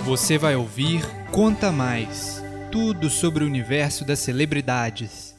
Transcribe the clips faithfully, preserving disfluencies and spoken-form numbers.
Você vai ouvir Conta Mais, tudo sobre o universo das celebridades.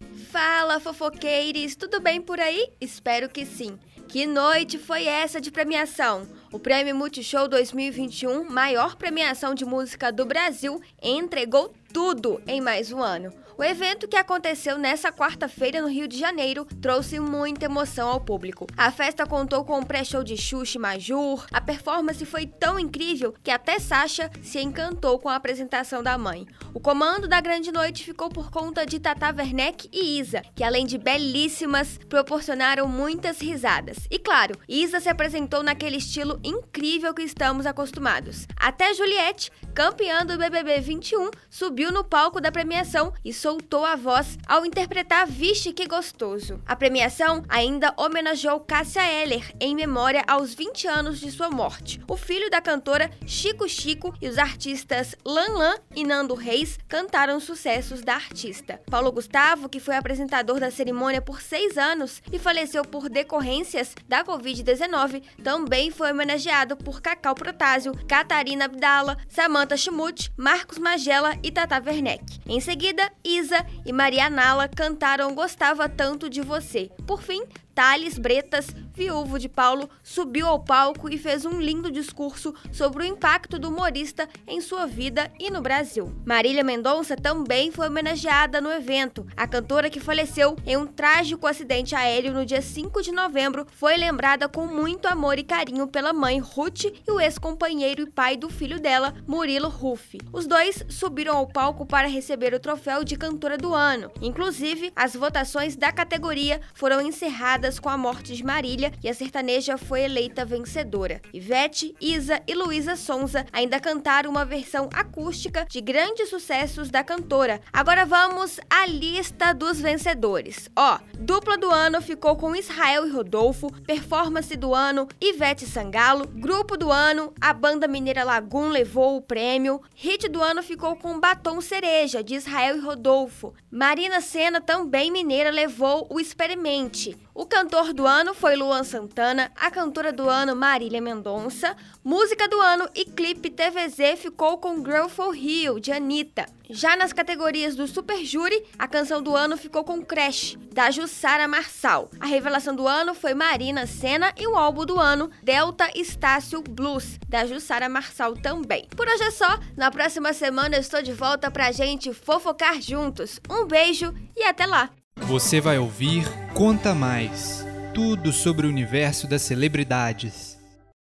Fala, fofoqueiros, tudo bem por aí? Espero que sim. Que noite foi essa de premiação? O Prêmio Multishow dois mil e vinte e um, maior premiação de música do Brasil, entregou tudo em mais um ano. O evento, que aconteceu nessa quarta-feira no Rio de Janeiro, trouxe muita emoção ao público. A festa contou com um pré-show de Xuxa e Majur. A performance foi tão incrível que até Sasha se encantou com a apresentação da mãe. O comando da grande noite ficou por conta de Tata Werneck e Isa, que além de belíssimas, proporcionaram muitas risadas. E claro, Isa se apresentou naquele estilo incrível que estamos acostumados. Até Juliette, campeã do B B B vinte e um, subiu no palco da premiação e soltou a voz ao interpretar Vixe Que Gostoso. A premiação ainda homenageou Cássia Eller em memória aos vinte anos de sua morte. O filho da cantora, Chico Chico, e os artistas Lan Lan e Nando Reis cantaram sucessos da artista. Paulo Gustavo, que foi apresentador da cerimônia por seis anos e faleceu por decorrências da covid dezenove, também foi homenageado por Cacau Protásio, Catarina Abdala, Samantha Schmutz, Marcos Magela e Tata Werneck. Em seguida, Isa e Maria Nala cantaram Gostava Tanto de Você. Por fim, Thales Bretas, viúvo de Paulo, subiu ao palco e fez um lindo discurso sobre o impacto do humorista em sua vida e no Brasil. Marília Mendonça também foi homenageada no evento. A cantora, que faleceu em um trágico acidente aéreo no dia cinco de novembro, foi lembrada com muito amor e carinho pela mãe, Ruth, e o ex-companheiro e pai do filho dela, Murilo Huff. Os dois subiram ao palco para receber o troféu de cantora do ano. Inclusive, as votações da categoria foram encerradas com a morte de Marília e a sertaneja foi eleita vencedora. Ivete, Isa e Luísa Sonza ainda cantaram uma versão acústica de grandes sucessos da cantora. Agora vamos à lista dos vencedores. Ó, dupla do ano ficou com Israel e Rodolfo, performance do ano, Ivete Sangalo, grupo do ano, a banda mineira Lagoon levou o prêmio, hit do ano ficou com Batom Cereja, de Israel e Rodolfo. Marina Sena, também mineira, levou o Experimente. O cantor do ano foi Luan Santana, a cantora do ano Marília Mendonça, música do ano e clipe T V Z ficou com Girl for Rio, de Anitta. Já nas categorias do Super Júri, a canção do ano ficou com Crash, da Jussara Marçal. A revelação do ano foi Marina Sena e o álbum do ano, Delta Estácio Blues, da Jussara Marçal também. Por hoje é só, na próxima semana eu estou de volta pra gente fofocar juntos. Um beijo e até lá! Você vai ouvir Conta Mais, tudo sobre o universo das celebridades.